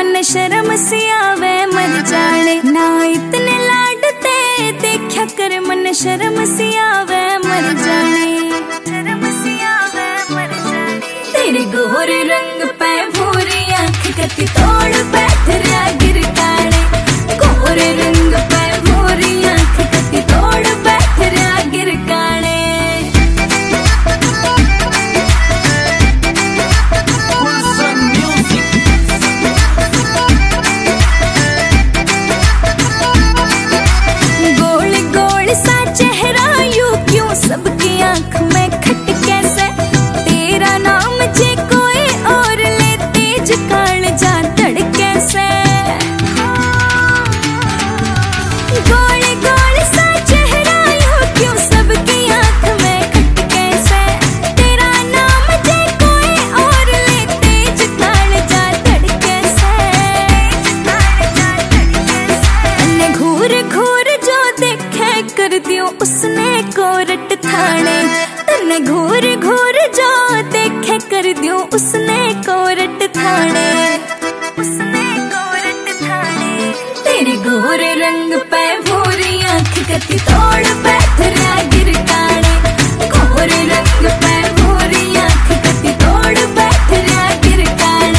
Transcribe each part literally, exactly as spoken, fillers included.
मन शर्म सी आवे मर जाने ना इतने लाडते देखा कर मन शर्म सी आवे मर जाने शर्म सी आवे मर जाने तेरे गोरे रंग पे भूरी आँख कती तोड़ बैठ रहा गिर काने गोरे रंग पे भूरी आँख कती तोड़ बैठ रहा गिर काने सबकी आंख में खट कैसे तेरा नाम जे कोई और ले तेज काल जा धड़ कैसे गोल गोल सा चेहरा यूं क्यों सबकी आंख में खट कैसे तेरा नाम जे कोई और ले तेज काल जा धड़ कैसे अन्ने घूर घूर जो देखे कर दियो उसने कोरट थाने तन्ने घूर घूर जो देखे कर दियो उसने कोरट थाने उसने कोरट थाने तेरे गोरे रंग पे भूरी आँख कती तोड़ बैठ रहा गिर काने गोरे रंग पे भूरी आँख कती तोड़ बैठ रहा गिर काने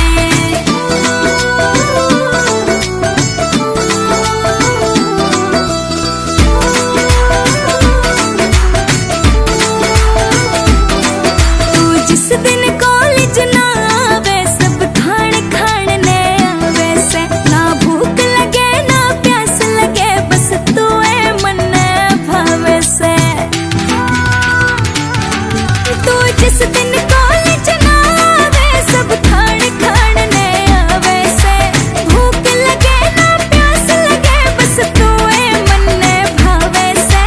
जिस दिन कॉलेज ना आवे सब खान खान ने आवे से ना भूख लगे ना प्यास लगे बस तू है मन भावे से तू जिस दिन कॉलेज ना आवे सब खान खान ने आवे से भूख लगे ना प्यास लगे बस तू है मन भावे से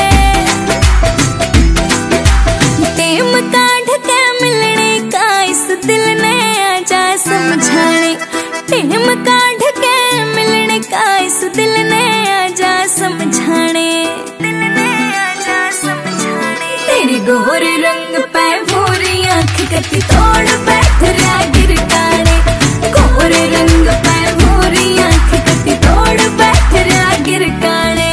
टेम काढ़ के मिलने का इस दिल ने आजा समझाने टेम काढ़ के मिलने का इस दिल ने आजा समझाने दिल ने आजा समझाने तेरे गोरे रंग पे भूरी आँख कती तोड़ बैठ रहा गिर काने गोरे रंग पे भूरी आँख कती तोड़ बैठ रहा गिर काने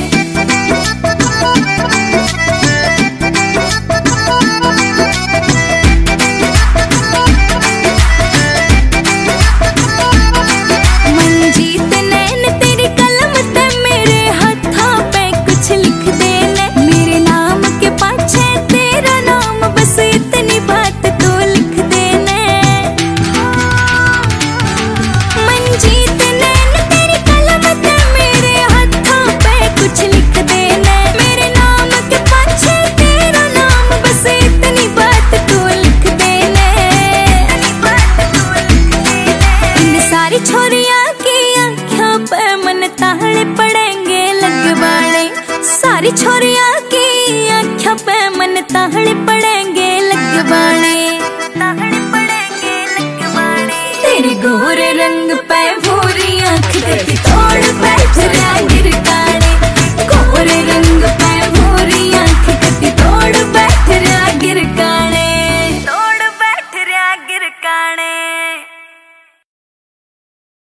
छोरिया की आँखों पे मन ताले पड़ेंगे लगवाने सारी छोरिया की आँखों पे मन ताले पड़ेंगे लगवाने ताले पड़ेंगे लगवाने तेरे गोरे रंग पे भूरी आँख कती तोड़ बैठ रहा गिर